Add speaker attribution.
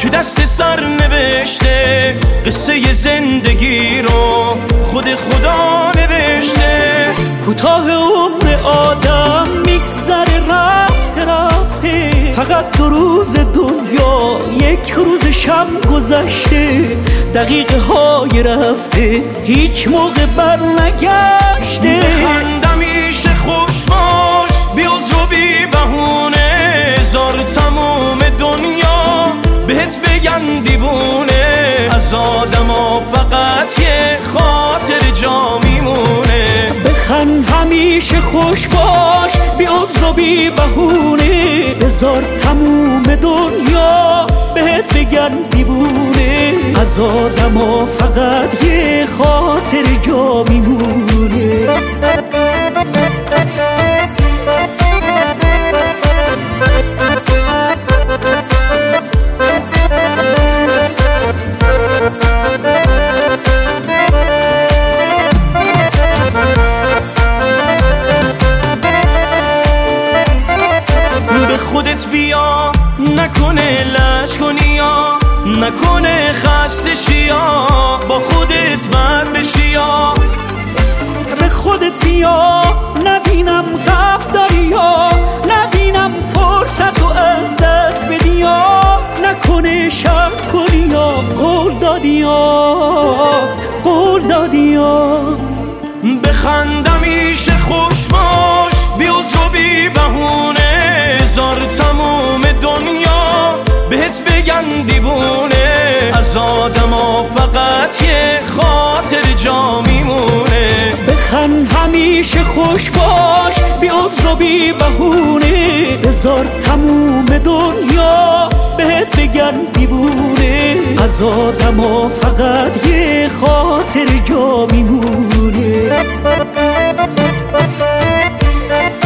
Speaker 1: که دست سر نوشته قصه زندگی رو خود خدا نوشته.
Speaker 2: کوتاه عمر آدم میگذره رفته رفته، فقط 2 روز دنیا 1 روز شب گذشته. دقیقه های رفته هیچ موقع بر نگشته.
Speaker 1: بخند همیشه خوش باش بی عذر و بی بهونه، هزار تموم دنیا بهت بگن دیوونه. از آدما فقط یه خاطر جا میمونه.
Speaker 2: بخند همیشه خوش باش بی عذر و بی بهونه، هزار تموم دنیا بهت بگن دیوونه. از آدما فقط یه خاطر جا میمونه.
Speaker 1: خودت بیا نکنه لج کنی یا نکنه خسته شیا، با خودت بر بشی یا
Speaker 2: به خودت بیا نبینم غم داری یا نبینم فرصت رو از دست بدی یا نکنه شک کنی یا قول دادی یا
Speaker 1: بخند همیشه خوش باش بی عذر و بی بهونه، هزار تموم دنیا بهت بگن دیوونه. از آدما فقط یه خاطر جا میمونه.
Speaker 2: بخند همیشه خوش باش بی عذر و بی بهونه، هزار تموم دنیا بهت بگن دیوونه. از آدما فقط یه خاطر جا میمونه.